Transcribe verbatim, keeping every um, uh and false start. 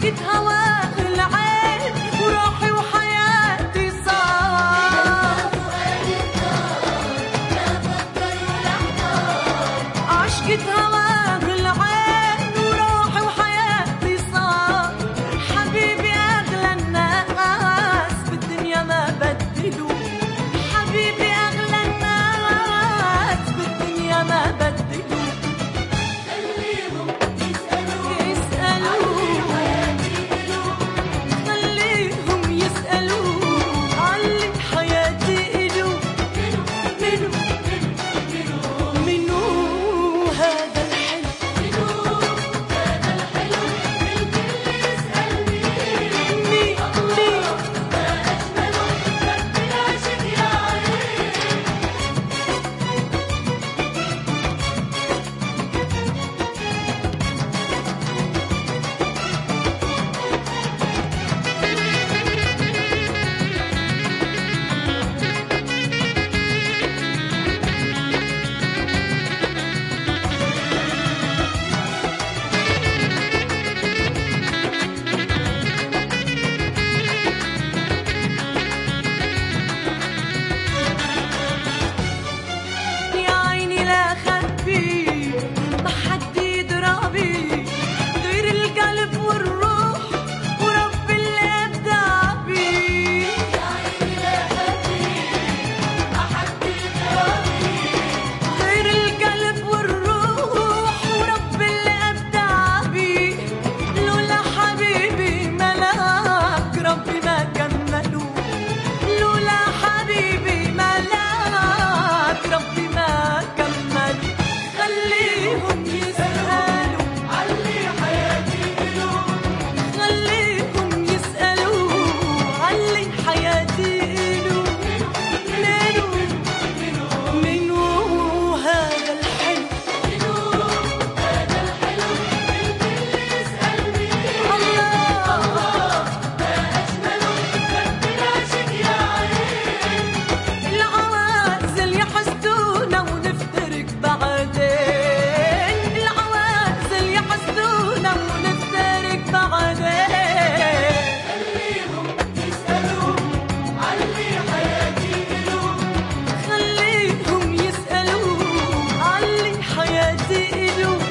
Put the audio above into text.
عشقة هواه العين وروحي وحياتي صار. عشقة هواه العين وروحي وحياتي صار. حبيبي أغلى الناس بالدنيا ما بدلوا. حبيبي أغلى الناس بالدنيا ما بدلوا. خليهم يسألوا يسألوا خليهم يسألوا علي حياتي إلو. منو منو هذا الحلو. منو هذا الحلو الكل يسألني. مين مين ما أجمله رب العاشق يا عين. يا عيني لا خبي ما حد يضربي غير القلب والروح ورب اللي ابدع بيه. يا عيني لا خبي ما حد يضربي غير القلب والروح ورب اللي ابدع بيه. لولا حبيبي ملاك ربي ما كملوا. لولا حبيبي ملاك ربي ما كمل. خليهم يسألوا علي حياتي إلو. خليهم يسألوا علي حياتي إلو. منو منو هذا الحلو. منو هذا الحلو الكل يسألني. الله ما أجمله رب العاشق يا عين. العوازل يحسدونا ونفترق بعدين. العوازل يحسدونا ونفترق بعدين. خليهم يسألوا علي حياتي إلو. خليهم يسألوا علي حياتي إلو.